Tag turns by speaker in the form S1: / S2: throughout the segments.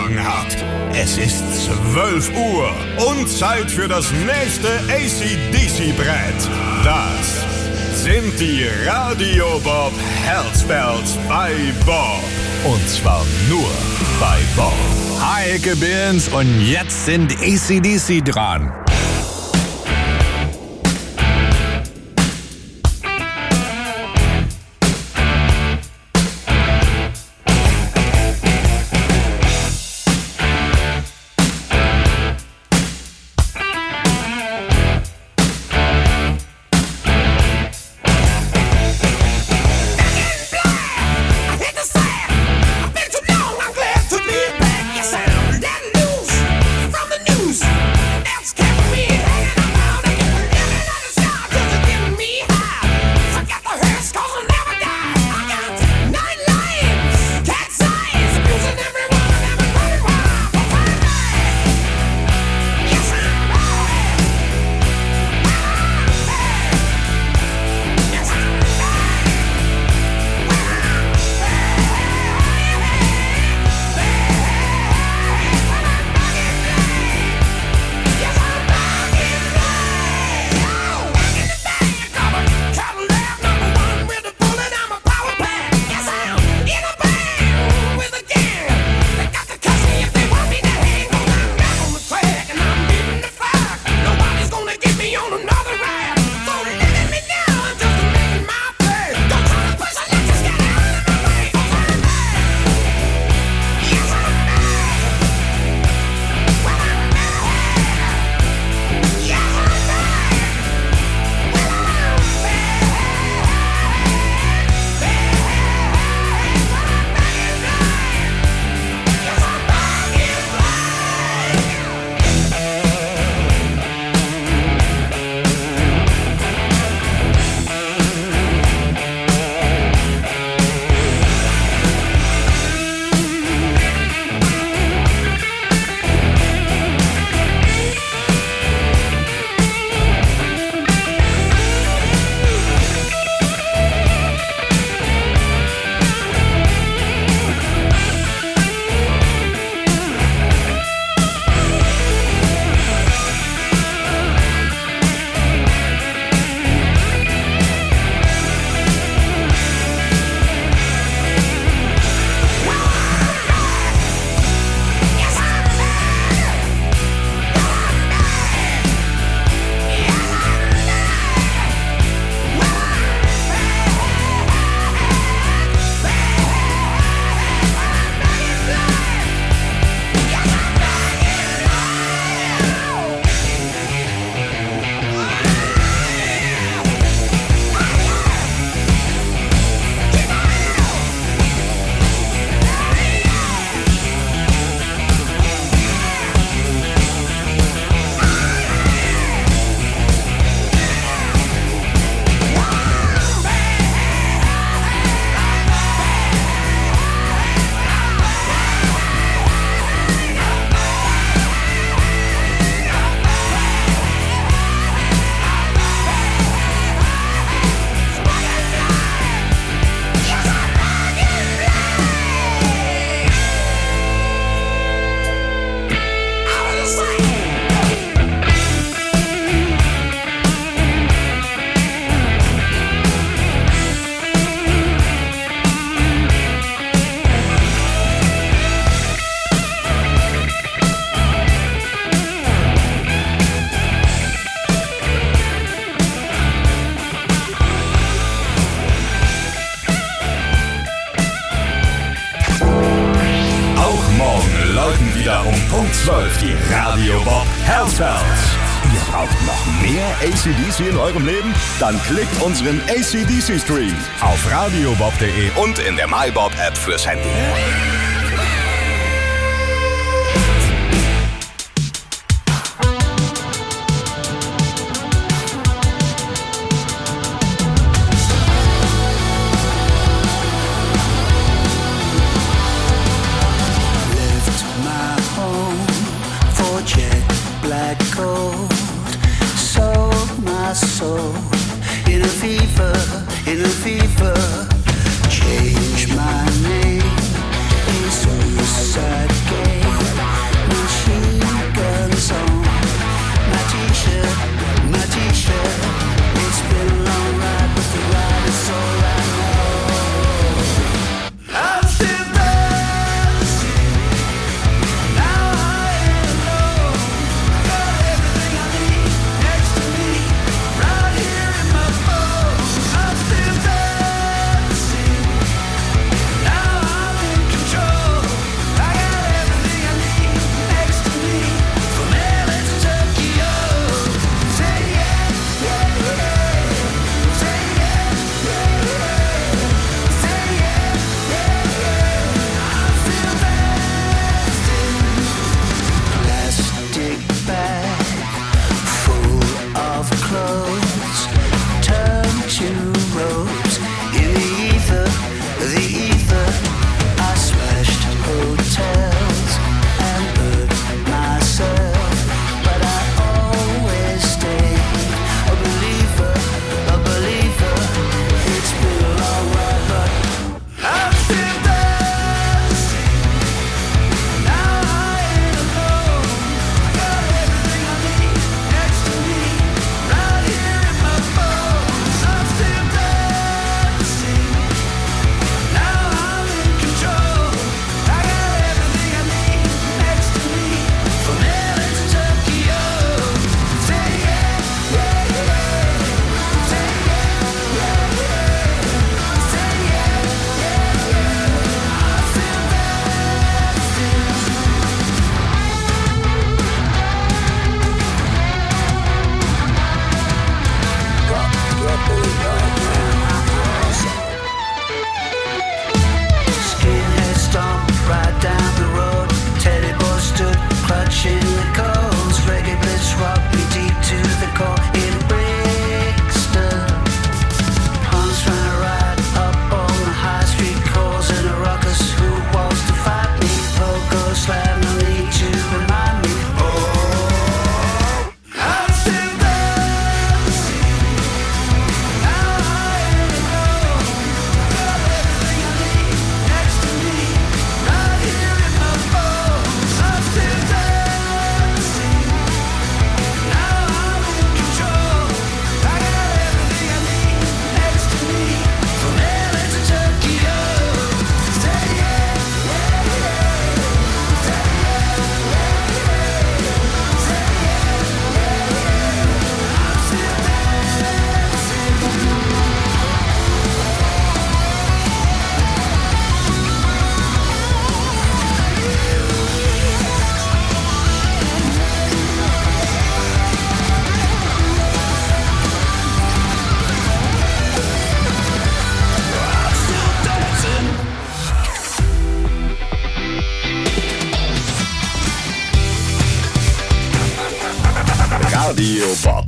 S1: Morgen habt. Es ist 12 Uhr und Zeit für das nächste AC/DC-Brett. Das sind die Radio Bob Herzbells bei Bob. Und zwar nur bei Bob.
S2: Hi, Icke Birns und jetzt sind AC/DC dran.
S1: Punkt 12, die Radio Bob Herzbells. Ihr braucht noch mehr AC/DC in eurem Leben? Dann klickt unseren AC/DC-Stream auf radiobob.de und in der MyBob-App fürs Handy.
S3: Change my name, it's a sad game.
S1: Radio Bob.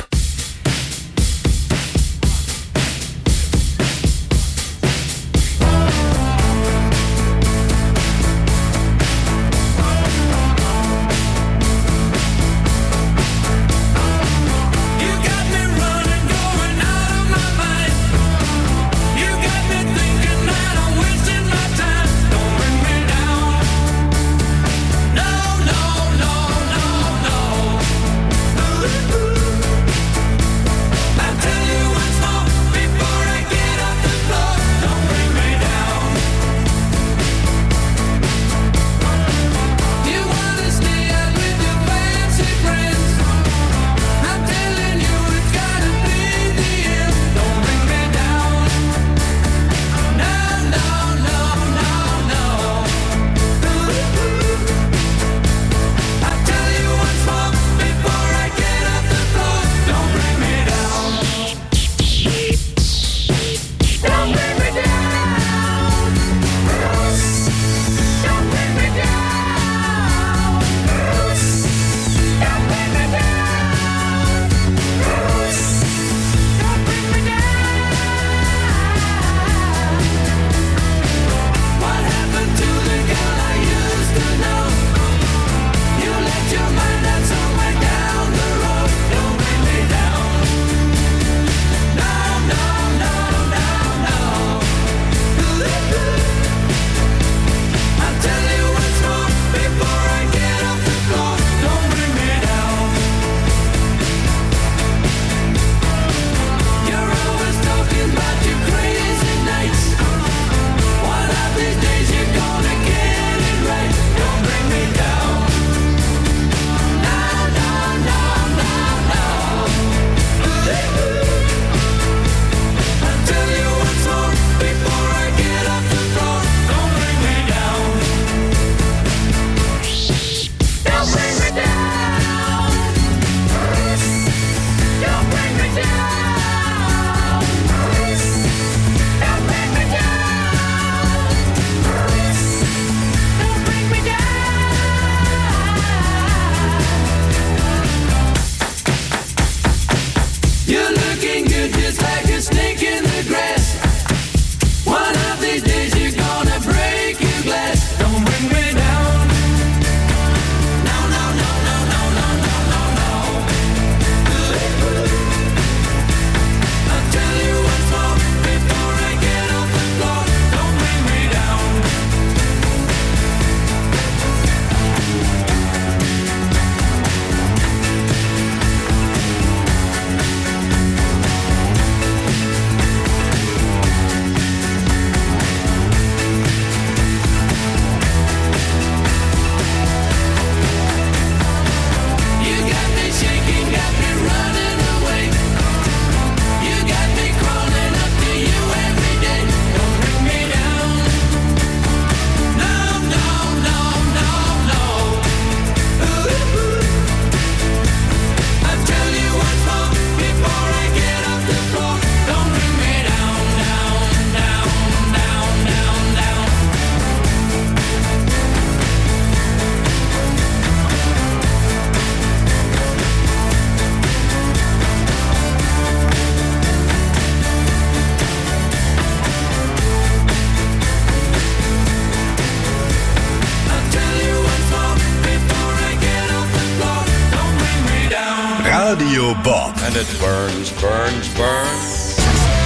S1: Radio Bob.
S2: And it burns, burns, burns.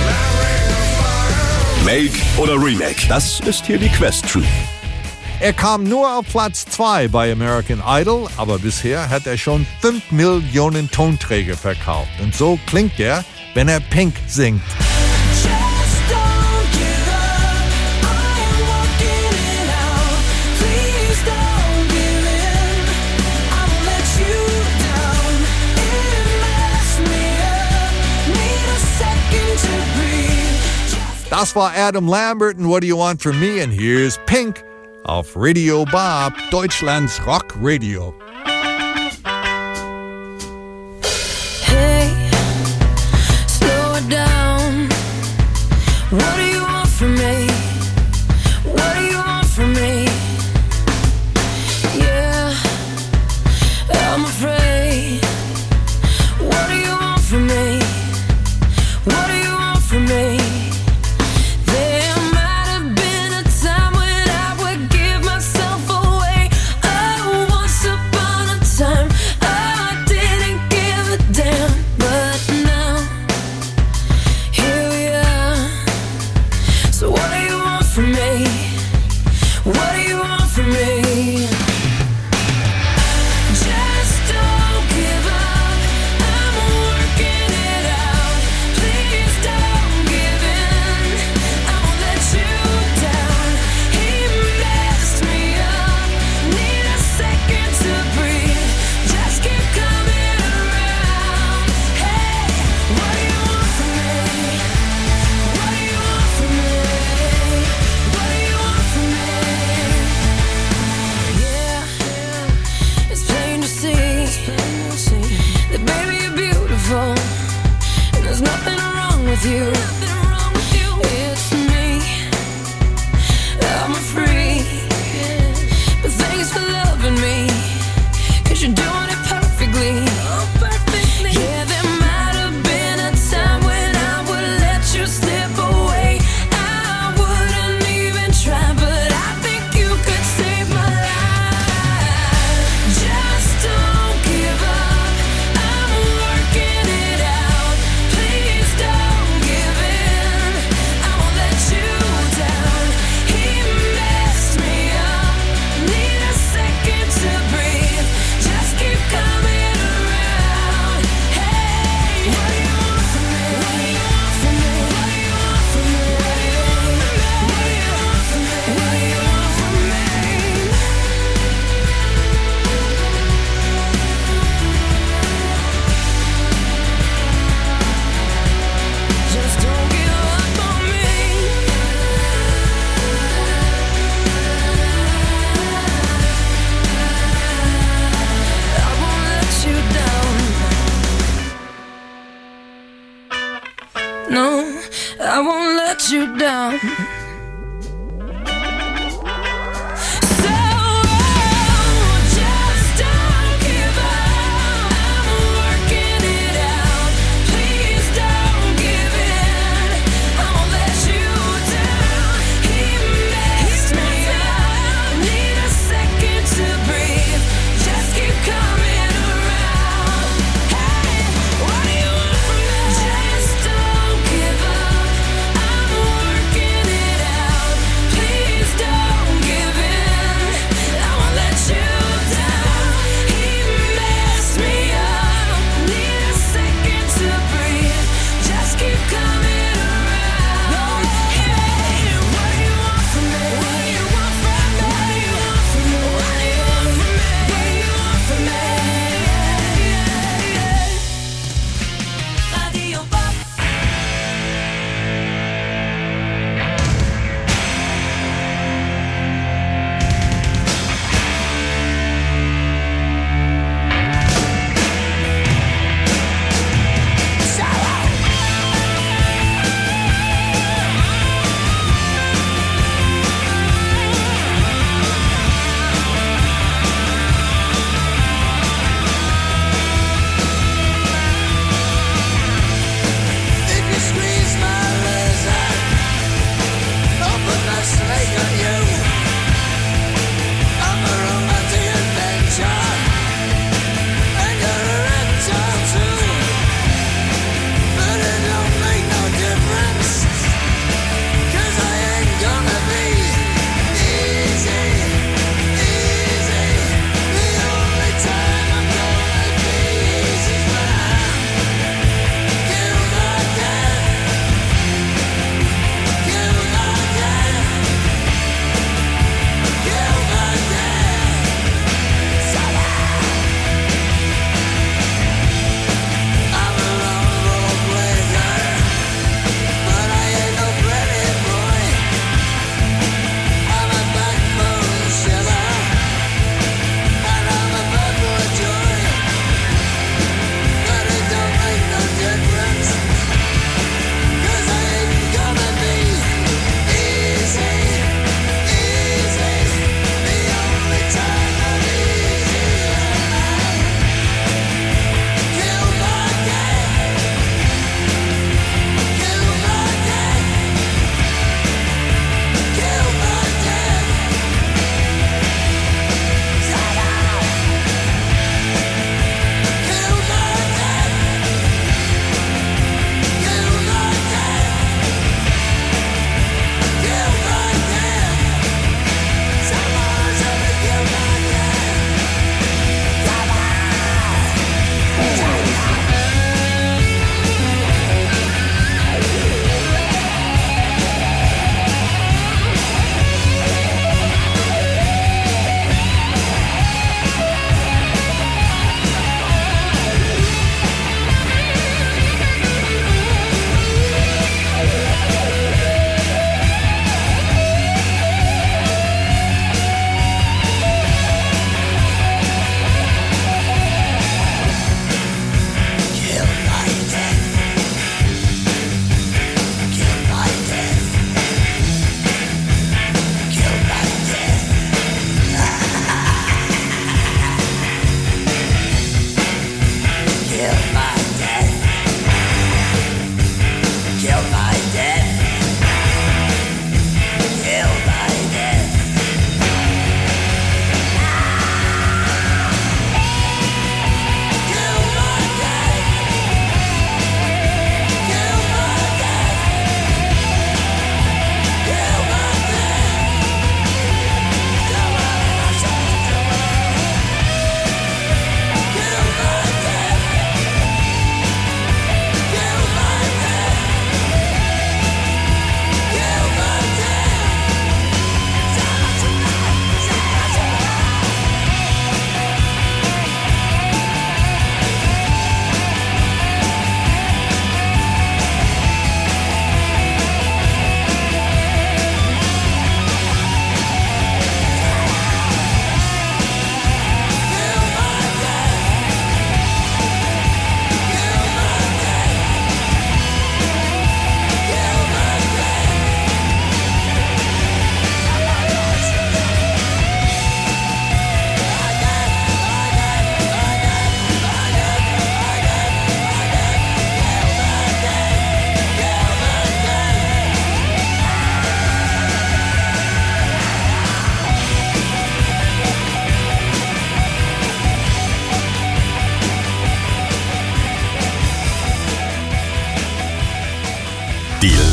S1: Make oder Remake? Das ist hier die Question.
S3: Er kam nur auf Platz 2 bei American Idol, aber bisher hat er schon 5 Millionen Tonträger verkauft. Und so klingt er, wenn er Pink singt. Das war Adam Lambert und What Do You Want From Me? And here's Pink auf Radio Bob, Deutschlands Rockradio.
S4: Hey, slow it down. What do you want from me? What do you want from me? Yeah, I'm afraid. What with you. It's me, I'm a freak. But thanks for loving me, 'cause you're doing it perfectly. Yeah, there might have been a time when I would let you slip away. I wouldn't even try, but I think you could save my life. Just don't give up, I'm working it out. Please don't give in, I won't let you down. He messed me up, need a second to breathe. Just keep coming around. Hey, what do you want from me? What do you want from me? What do you want from me? What do you want from me? What do you want from me? Just don't give up on me. I won't let you down. No, I won't let you down. So, just don't give up. I'm working it out. Please don't give in, I won't let you down. He messed me up, need a second to breathe. Just keep coming around. Hey, what do you want from me? Just don't give up, I'm working it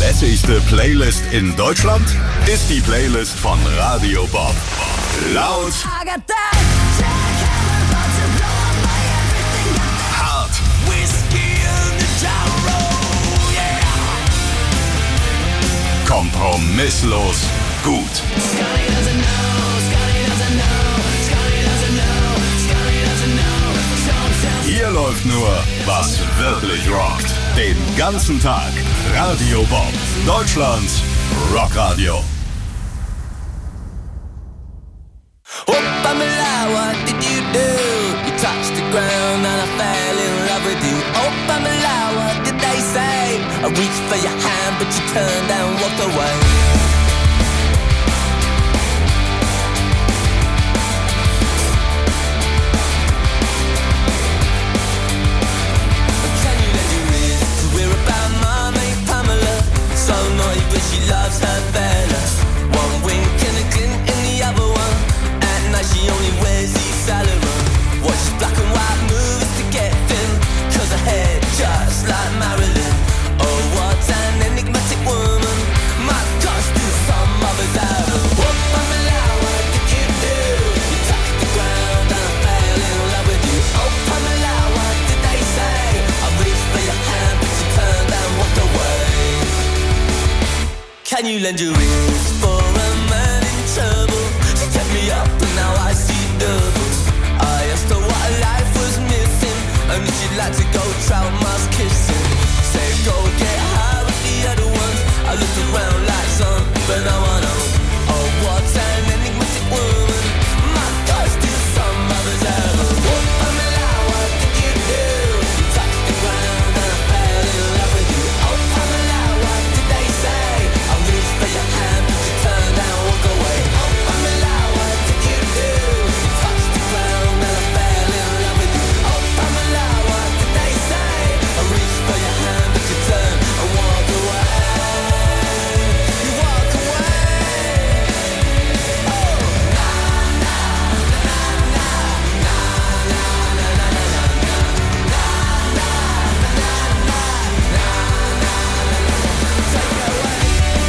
S1: lässigste Playlist in Deutschland ist die Playlist von Radio Bob. Laut, hart, kompromisslos gut. Hier läuft nur, was wirklich rockt. Den ganzen Tag. Radio Bob, Deutschlands Rockradio.
S5: Oh, Pamela, what did you do? You touched the ground and I fell in love with you. Oh, Pamela, what did they say? I reached for your hand, but you turned and walked away. She loves her fella. One wink and a glint in the other one. At night she only wears Yves Saint Laurent. Watches black and white movies to get thin. Cause her hair just like Marilyn. Oh, what an enigmatic woman. My gosh, do some others have her. Oh, Pamela, what did you do? You touched the ground and I fell in love with you. Oh, Pamela, what did they say? I reached for your hand but you turned and walked away. Can you lend your ears for a man in trouble? She kept me up and now I see double. I asked her what life was missing and if she'd like to go trout mouse kissing. Said go get high with the other ones. I looked around like some, but no one knows. Oh, what an enigmatic woman. My gosh, do some others ever? Oh, Pamela, what did you do? You touched the ground and I fell in love with you. Oh, Pamela, what did they say? I reached for your hand, but you turned and walked away. Oh, Pamela, what did you do? You touched the ground and I fell in love with you. Oh, Pamela, what did they say? I reached for your hand, but you turned and walked away. You walk away. Oh, na na na na na na na na na na na na na. Take it away.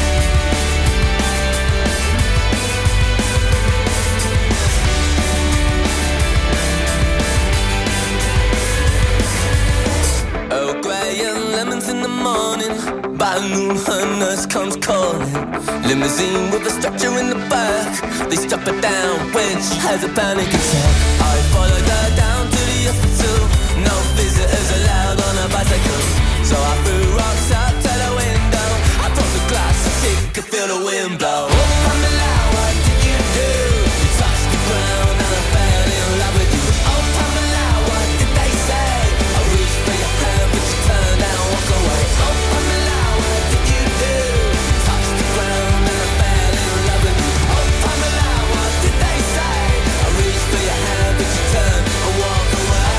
S5: Earl Grey and lemons in the morning. By noon her nurse comes calling. Limousine with a stretcher in the back. They strap her down when she has a panic attack. I followed her down to the hospital. No visitors allowed on a bicycle. So I threw rocks out to the window. I broke the glass so she could feel the wind blow. Oh, Pamela, what did you do? You touched the ground and I fell in love with you. Oh, Pamela, what did they say? I reached for your hand but you turned and walked away. Oh, Pamela, what did you do? You touched the ground and I fell in love with you. Oh, Pamela, what did they say? I reached for your hand but you turned and walked away.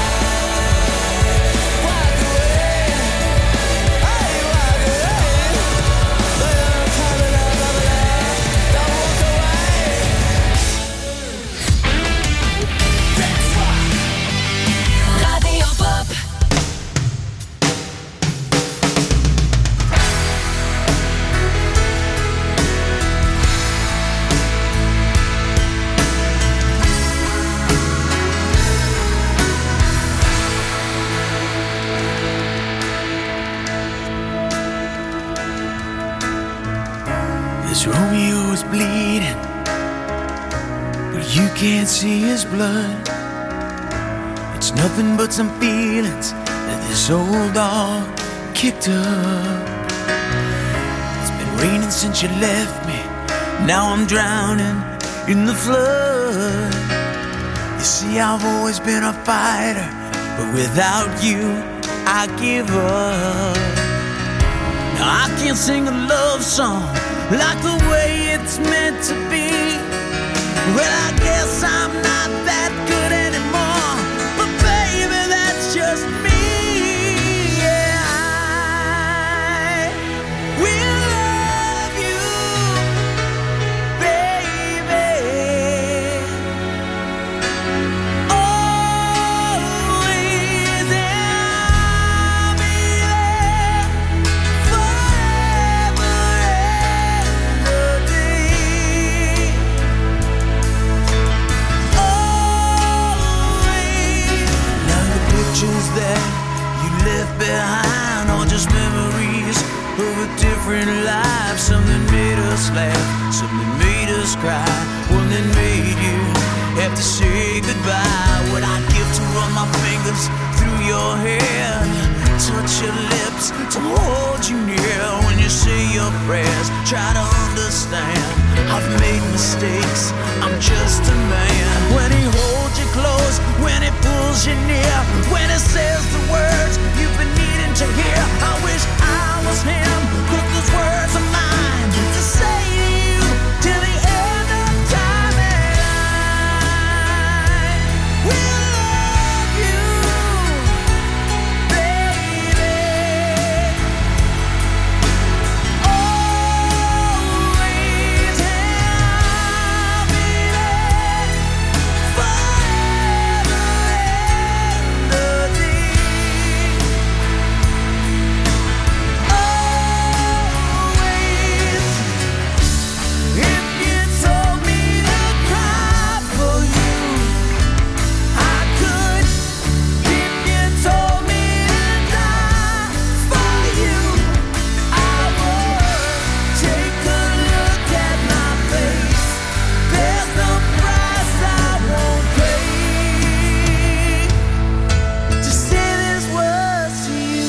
S5: Walk away. Hey, walk away. Pamela, don't walk away.
S4: Radio Bob.
S6: This Romeo is bleeding, but you can't see his blood. It's nothing but some feelings that this old dog kicked up. It's been raining since you left me. Now I'm drowning in the flood. You see, I've always been a fighter, but without you, I give up. Now I can't sing a love song like the way it's meant to be. Well, I guess I'm not that good anymore, but baby, that's just me. Yeah, I will love you, baby. Always, and I'll be there forever. actions that you left behind, or just memories of a different life. Something made us laugh, something made us cry, one that made you have to say goodbye. What I'd give to run my fingers through your hair, touch your lips, to hold you near. When you say your prayers, try to understand, I've made mistakes, I'm just a man. When he holds you close, when he pulls you near, when he says the words you've been needing to hear, I wish I was him, 'cause those words are mine to say to you till the end of time. And I will love you, baby, always, and I'll be there forever and a day. Always, if you told me to cry for you, I could. If you told me to die for you, I would. Take a look at my face, there's no price I won't pay to say these words to you.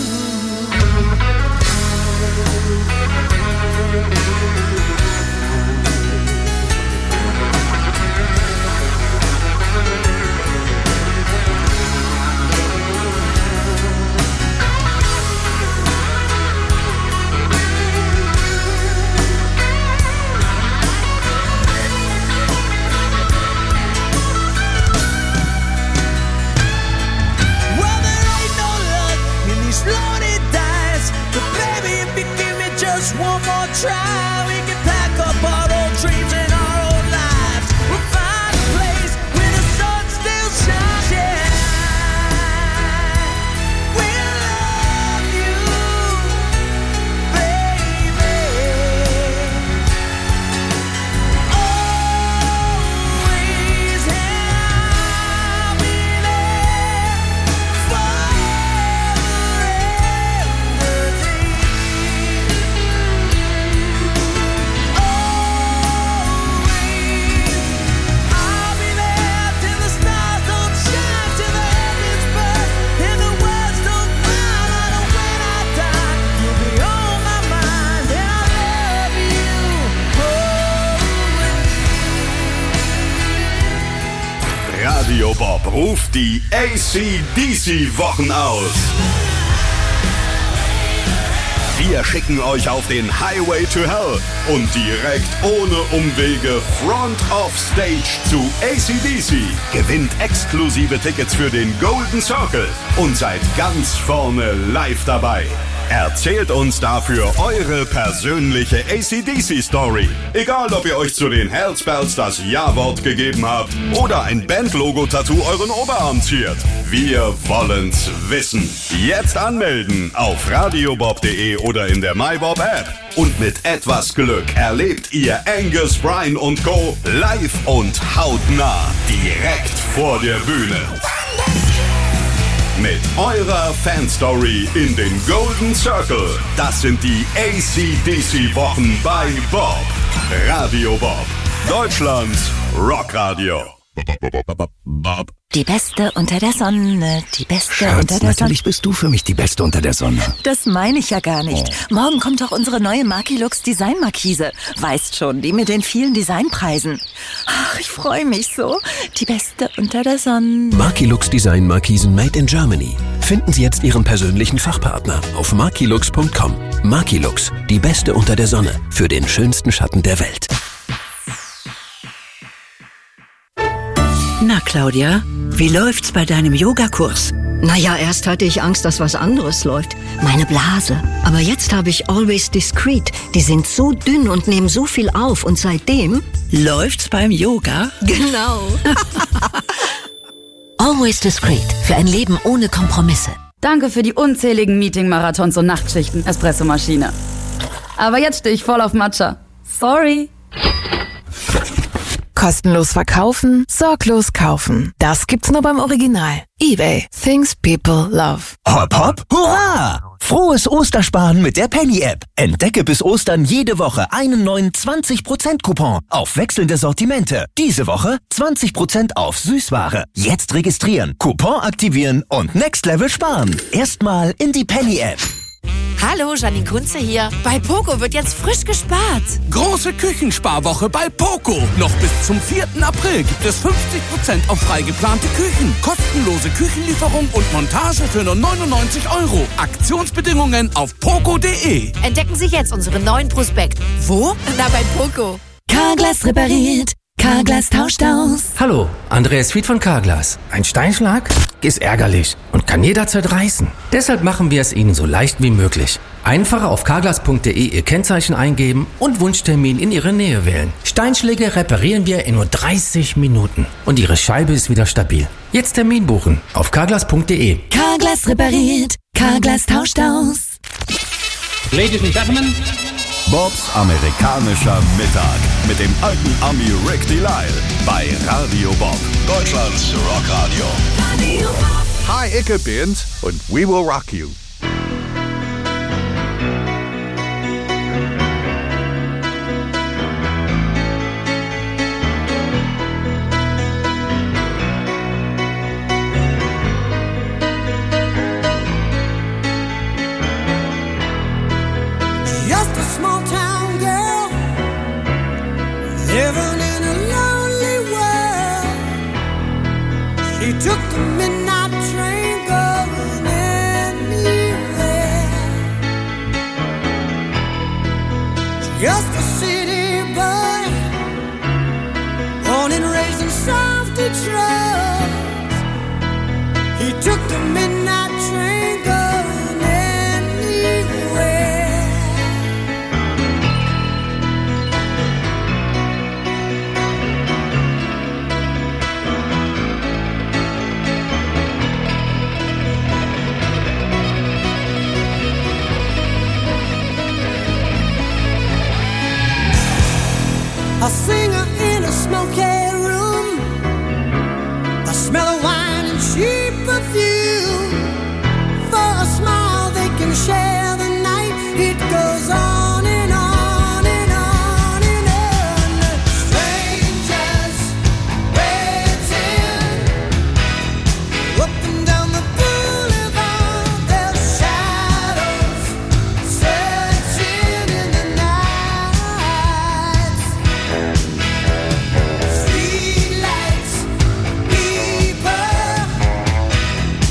S6: Well, there ain't no luck in these loaded dice, but baby, if you give me just one more try, we can pack up our old dreams and our old lives. We'll find a place where the sun still shines. We'll love you, baby, always, and I'll be there forever and a day. Always, I'll be there till the stars don't shine, till the heavens burst and the words don't find out. And when I die, you'll be on my mind, and I love you always.
S1: Radio Bob ruft die AC/DC-Wochen aus. Wir schicken euch auf den Highway to Hell und direkt ohne Umwege Front of Stage zu AC/DC. Gewinnt exklusive Tickets für den Golden Circle und seid ganz vorne live dabei. Erzählt uns dafür eure persönliche AC/DC-Story. Egal, ob ihr euch zu den Hellspells das Ja-Wort gegeben habt oder ein Bandlogo-Tattoo euren Oberarm ziert. Wir wollen's wissen. Jetzt anmelden auf radiobob.de oder in der MyBob-App. Und mit etwas Glück erlebt ihr Angus, Bryan und Co. live und hautnah direkt vor der Bühne. Mit eurer Fanstory in den Golden Circle. Das sind die AC/DC-Wochen bei Bob. Radio Bob. Deutschlands Rockradio.
S7: Die Beste unter der Sonne, die Beste
S8: Schatz,
S7: unter der Sonne.
S8: natürlich bist du für mich die Beste unter der Sonne.
S7: Das meine ich ja gar nicht. Morgen kommt doch unsere neue Markilux Designmarkise. Weißt schon, die mit den vielen Designpreisen. Ach, ich freue mich so. Die Beste unter der Sonne.
S9: Markilux Design Markisen made in Germany. Finden Sie jetzt Ihren persönlichen Fachpartner auf markilux.com. Markilux, die Beste unter der Sonne für den schönsten Schatten der Welt.
S10: Na, Claudia, wie läuft's bei deinem Yogakurs?
S11: Naja, erst hatte ich Angst, dass was anderes läuft. Meine Blase. Aber jetzt habe ich Always Discreet. Die sind so dünn und nehmen so viel auf. Und seitdem...
S10: Läuft's beim Yoga?
S11: Genau.
S7: Always Discreet. Für ein Leben ohne Kompromisse.
S12: Danke für die unzähligen Meeting-Marathons und Nachtschichten, Espressomaschine. Aber jetzt stehe ich voll auf Matcha. Sorry.
S13: Kostenlos verkaufen, sorglos kaufen. Das gibt's nur beim Original. eBay. Things people love.
S8: Hopp, hopp, hurra! Frohes Ostersparen mit der Penny-App. Entdecke bis Ostern jede Woche einen neuen 20%-Coupon auf wechselnde Sortimente. Diese Woche 20% auf Süßware. Jetzt registrieren, Coupon aktivieren und Next Level sparen. Erstmal in die Penny-App.
S14: Hallo, Janine Kunze hier. Bei Poco wird jetzt frisch gespart.
S15: Große Küchensparwoche bei Poco. Noch bis zum 4. April gibt es 50% auf frei geplante Küchen. Kostenlose Küchenlieferung und Montage für nur 99 €. Aktionsbedingungen auf poco.de.
S14: Entdecken Sie jetzt unseren neuen Prospekt. Wo? Na, bei Poco.
S7: Carglass repariert. Carglass tauscht aus.
S16: Hallo, Andreas Fied von Carglass. Ein Steinschlag ist ärgerlich und kann jederzeit reißen. Deshalb machen wir es Ihnen so leicht wie möglich. Einfach auf carglass.de Ihr Kennzeichen eingeben und Wunschtermin in Ihre Nähe wählen. Steinschläge reparieren wir in nur 30 Minuten und Ihre Scheibe ist wieder stabil. Jetzt Termin buchen auf carglass.de.
S7: Carglass repariert. Carglass tauscht aus.
S17: Ladies and Gentlemen,
S1: Bobs amerikanischer Mittag mit dem alten Ami Rick Delisle bei Radio Bob, Deutschlands Rockradio.
S3: Hi, ich bin's und we will rock you.
S5: Just a small town girl living in a lonely world. She took the midnight train going anywhere. Just a city boy, born and raised in South Detroit. He took the midnight train going anywhere. A singer in a smoky room, the smell of wine and cheap perfume. For a smile they can share the night. It goes on and on and on and on. Strangers waiting up and down the boulevard. Their shadows searching in the night. Streetlights, people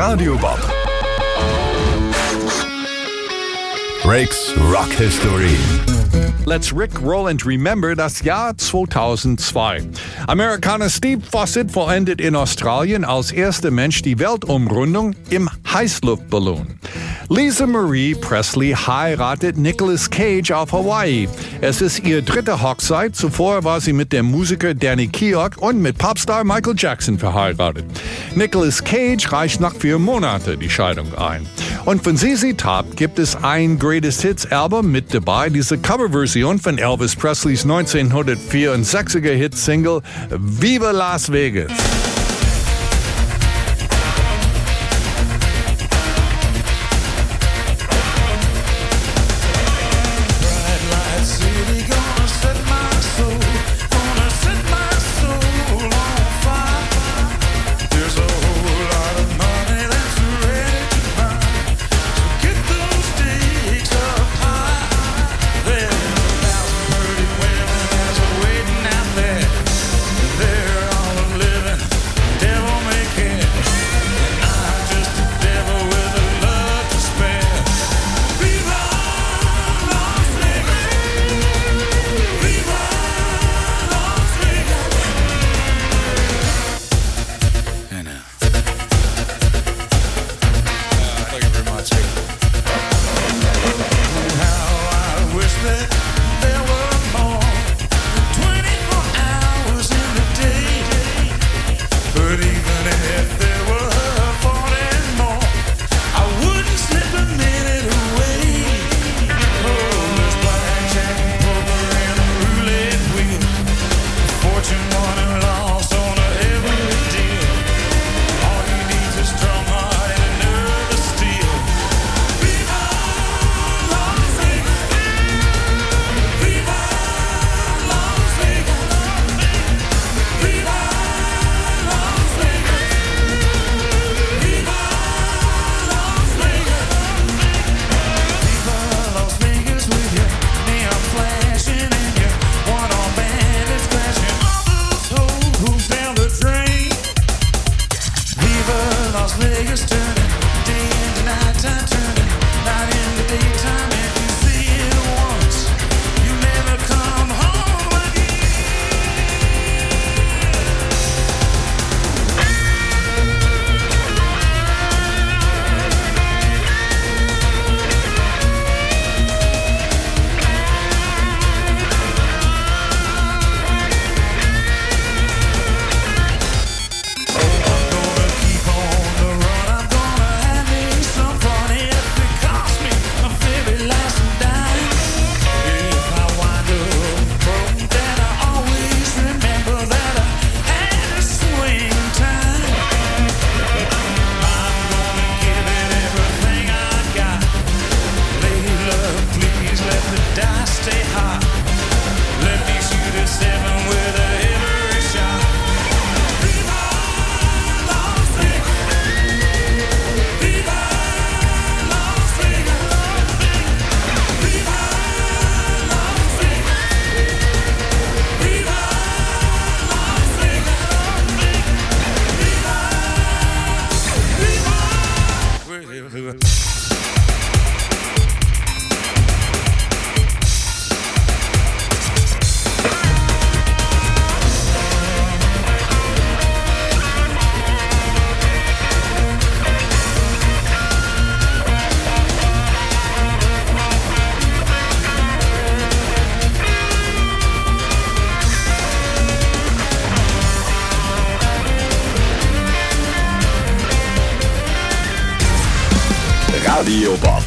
S1: Radio Bob. Rick's Rock History.
S3: Let's Rickroll and remember das Jahr 2002. Amerikaner Steve Fossett vollendet in Australien als erster Mensch die Weltumrundung im Heißluftballon. Lisa Marie Presley heiratet Nicolas Cage auf Hawaii. Es ist ihr dritte Hochzeit. Zuvor war sie mit dem Musiker Danny Keogh und mit Popstar Michael Jackson verheiratet. Nicolas Cage reicht nach 4 Monaten die Scheidung ein. Und von ZZ Top gibt es ein Greatest Hits Album mit dabei, diese Coverversion von Elvis Presleys 1964er Hit-Single Viva Las Vegas.
S1: Radio Bob.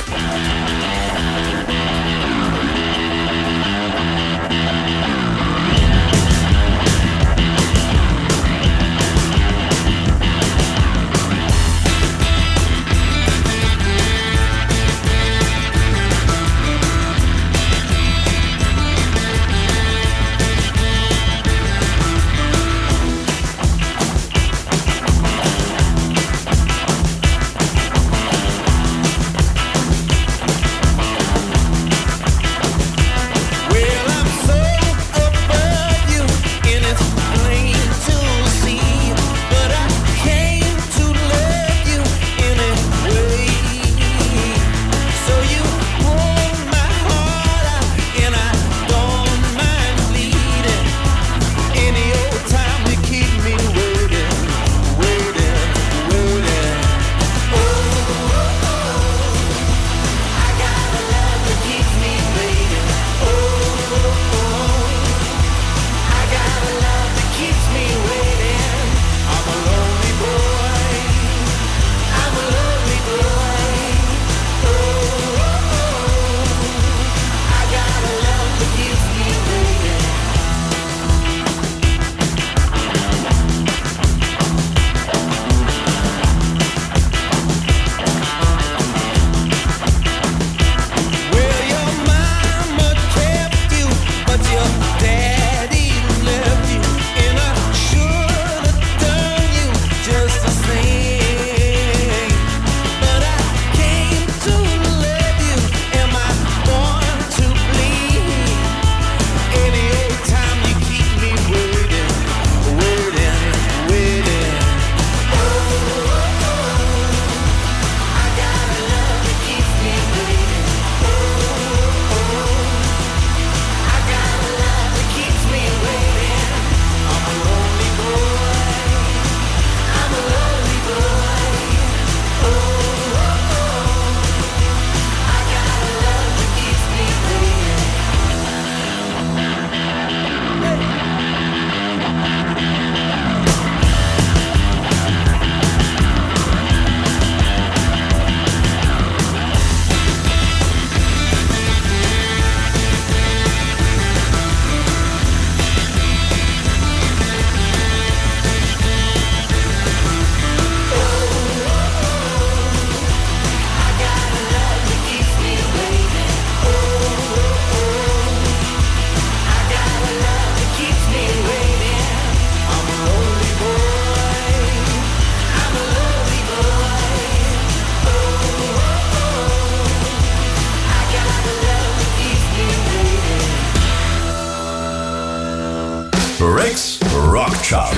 S1: Rockcharts.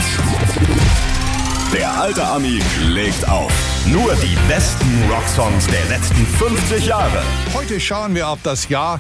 S1: Der alte Ami legt auf. Nur die besten Rocksongs der letzten 50 Jahre.
S3: Heute schauen wir auf das Jahr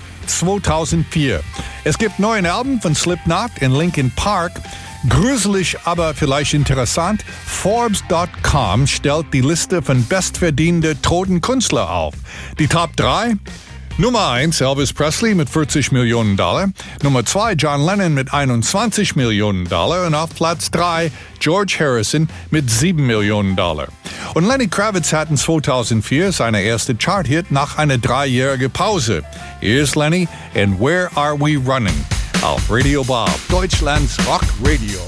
S3: 2004. Es gibt neue Alben von Slipknot in Linkin Park. Gruselig, aber vielleicht interessant. Forbes.com stellt die Liste von bestverdienenden toten Künstlern auf. Die Top 3: Nummer 1 Elvis Presley mit $40 Millionen. Nummer 2 John Lennon mit $21 Millionen. Und auf Platz 3 George Harrison mit $7 Millionen. Und Lenny Kravitz hat in 2004 seine erste Chart-Hit nach einer 3-jährigen Pause. Hier ist Lenny and Where Are We Running? Auf Radio Bob, Deutschlands Rock Radio.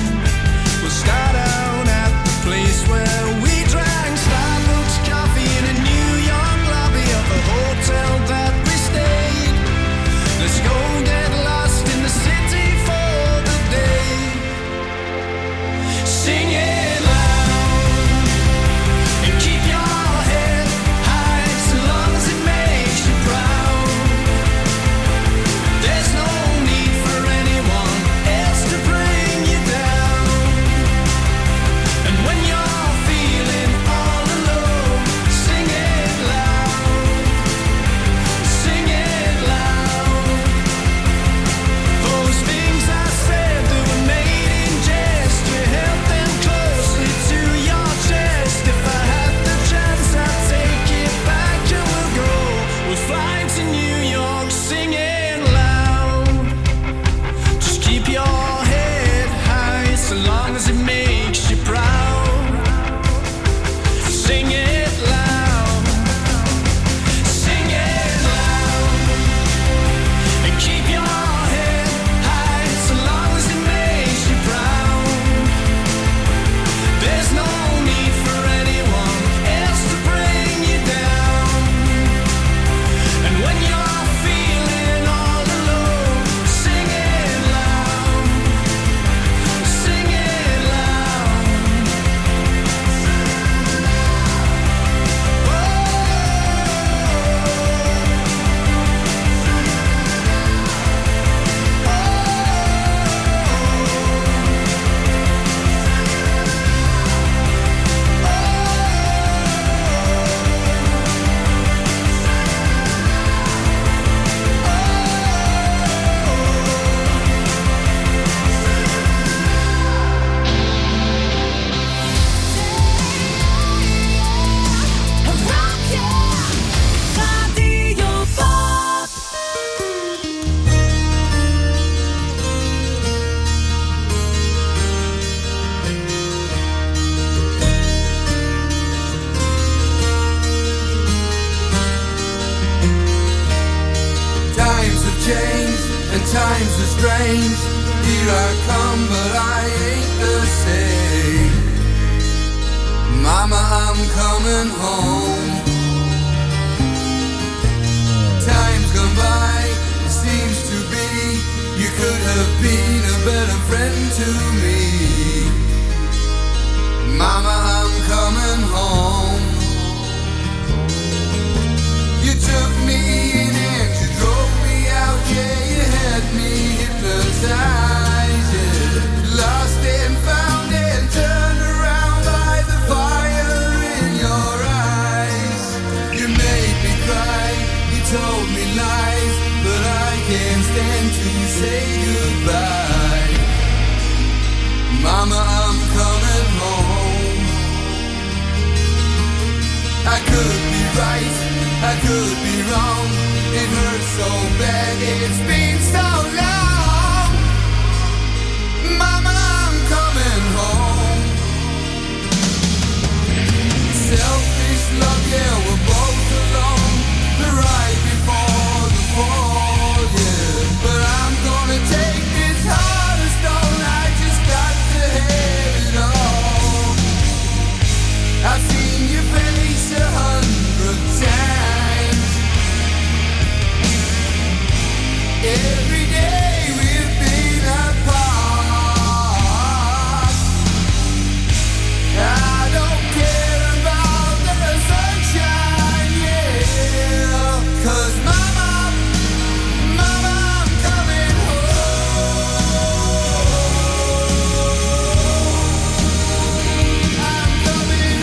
S6: We'll start out at the place where we drank Starbucks coffee and
S5: I come, but I ain't the same. Mama, I'm coming home. Time's gone by, it seems to be you could have been a better friend to me. Mama, I'm coming home. You took me in and you drove me out, yeah, you had me hypnotized, yeah. Lost and found and turned around by the fire in your eyes. You made me cry, you told me lies, but I can't stand to say goodbye. Mama, I'm coming home. I could be right, I could be wrong. It hurts so bad, it's been so long. Mama, I'm coming home. Selfish love, yeah, we're both alone. The right before the fall, yeah. But I'm gonna take this heart of stone. I just got to have it all. I've seen your face 100 times. Every day we've been apart. I don't care about the sunshine, yeah. 'Cause mama, mama, I'm coming home. I'm coming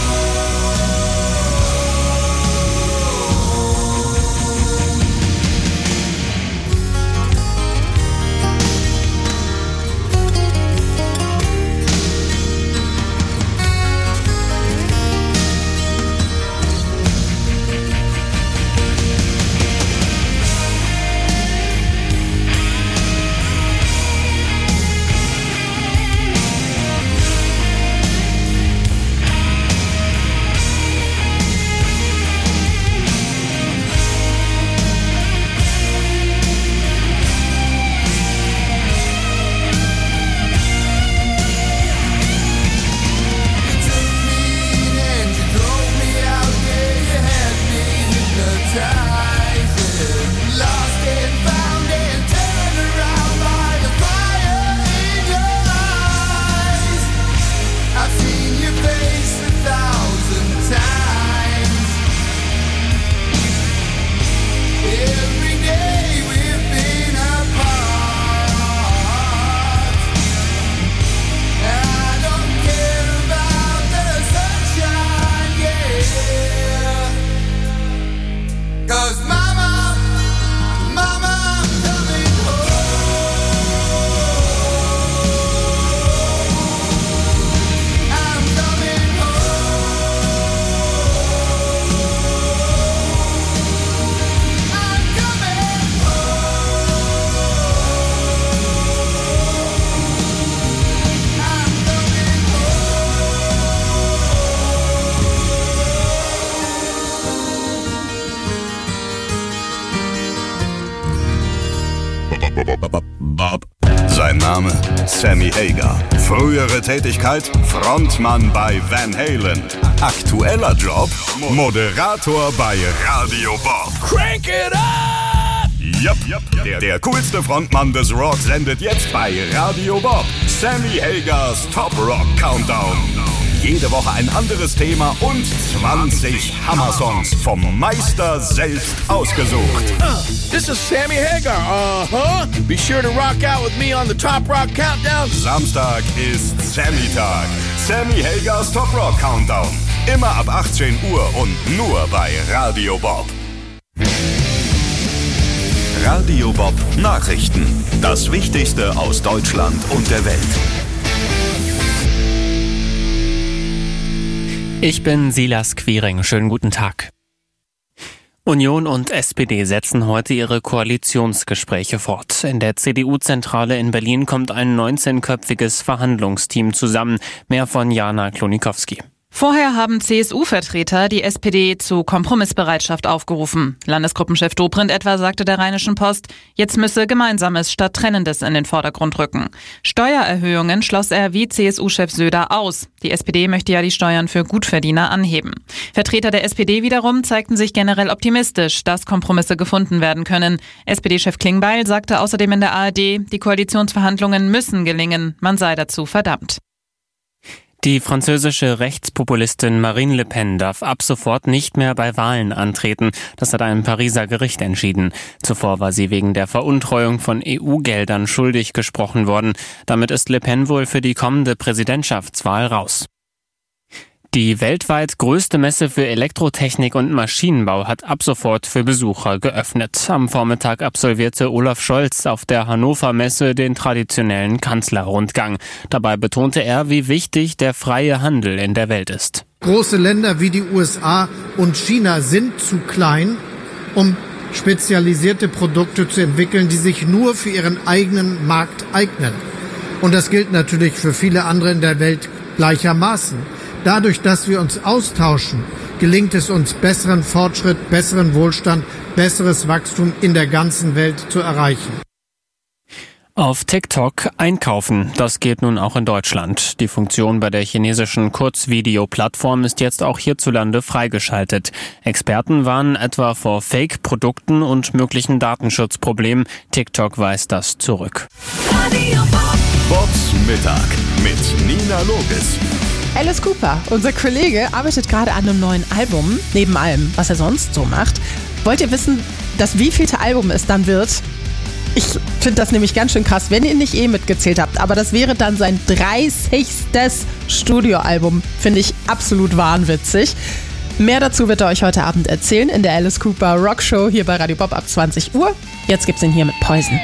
S1: Bob. Sein Name Sammy Hagar. Frühere Tätigkeit Frontmann bei Van Halen. Aktueller Job Moderator bei Radio Bob.
S15: Crank it up!
S1: Yep. Der coolste Frontmann des Rock sendet jetzt bei Radio Bob. Sammy Hagars Top Rock Countdown. Jede Woche ein anderes Thema und 20 Hammer-Songs vom Meister selbst ausgesucht.
S18: This is Sammy Hagar, Be sure to rock out with me on the Top Rock Countdown.
S1: Samstag ist Sammy-Tag. Sammy Hagars Top Rock Countdown. Immer ab 18 Uhr und nur bei Radio Bob. Radio Bob Nachrichten. Das Wichtigste aus Deutschland und der Welt.
S19: Ich bin Silas Quiring. Schönen guten Tag. Union und SPD setzen heute ihre Koalitionsgespräche fort. In der CDU-Zentrale in Berlin kommt ein 19-köpfiges Verhandlungsteam zusammen. Mehr von Jana Klonikowski.
S20: Vorher haben CSU-Vertreter die SPD zu Kompromissbereitschaft aufgerufen. Landesgruppenchef Dobrindt etwa sagte der Rheinischen Post, jetzt müsse Gemeinsames statt Trennendes in den Vordergrund rücken. Steuererhöhungen schloss er wie CSU-Chef Söder aus. Die SPD möchte ja die Steuern für Gutverdiener anheben. Vertreter der SPD wiederum zeigten sich generell optimistisch, dass Kompromisse gefunden werden können. SPD-Chef Klingbeil sagte außerdem in der ARD, die Koalitionsverhandlungen müssen gelingen, man sei dazu verdammt.
S19: Die französische Rechtspopulistin Marine Le Pen darf ab sofort nicht mehr bei Wahlen antreten. Das hat ein Pariser Gericht entschieden. Zuvor war sie wegen der Veruntreuung von EU-Geldern schuldig gesprochen worden. Damit ist Le Pen wohl für die kommende Präsidentschaftswahl raus. Die weltweit größte Messe für Elektrotechnik und Maschinenbau hat ab sofort für Besucher geöffnet. Am Vormittag absolvierte Olaf Scholz auf der Hannover Messe den traditionellen Kanzlerrundgang. Dabei betonte er, wie wichtig der freie Handel in der Welt ist.
S21: Große Länder wie die USA und China sind zu klein, um spezialisierte Produkte zu entwickeln, die sich nur für ihren eigenen Markt eignen. Und das gilt natürlich für viele andere in der Welt gleichermaßen. Dadurch, dass wir uns austauschen, gelingt es uns, besseren Fortschritt, besseren Wohlstand, besseres Wachstum in der ganzen Welt zu erreichen.
S19: Auf TikTok einkaufen, das geht nun auch in Deutschland. Die Funktion bei der chinesischen Kurzvideo-Plattform ist jetzt auch hierzulande freigeschaltet. Experten warnen etwa vor Fake-Produkten und möglichen Datenschutzproblemen. TikTok weist das zurück.
S1: Bobs Mittag mit Nina Logis.
S22: Alice Cooper, unser Kollege, arbeitet gerade an einem neuen Album, neben allem, was er sonst so macht. Wollt ihr wissen, das wievielte Album es dann wird? Ich finde das nämlich ganz schön krass, wenn ihr nicht mitgezählt habt. Aber das wäre dann sein 30. Studioalbum. Finde ich absolut wahnwitzig. Mehr dazu wird er euch heute Abend erzählen in der Alice Cooper Rock Show hier bei Radio Bob ab 20 Uhr. Jetzt gibt's ihn hier mit Poison.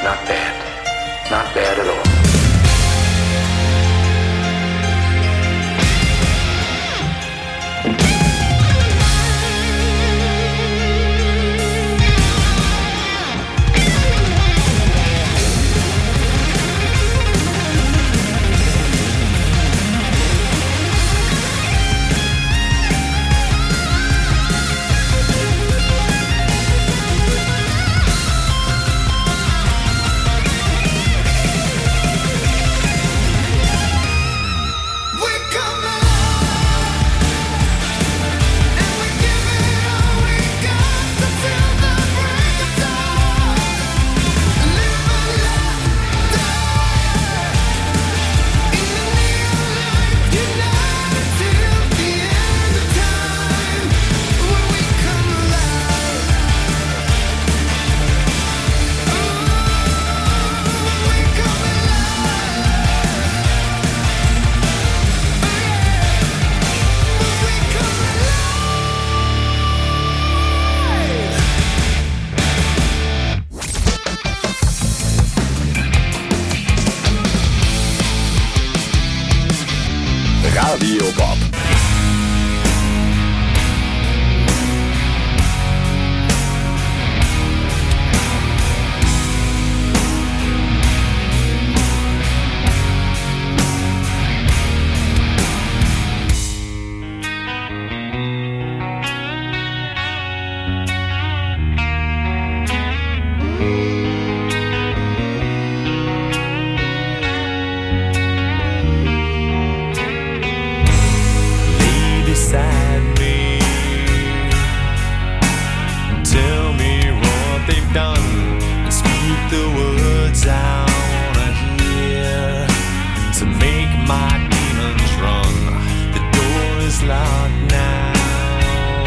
S2: Not bad. Not bad at all.
S1: Radio Bob.
S4: Tell me what they've done and speak the words out.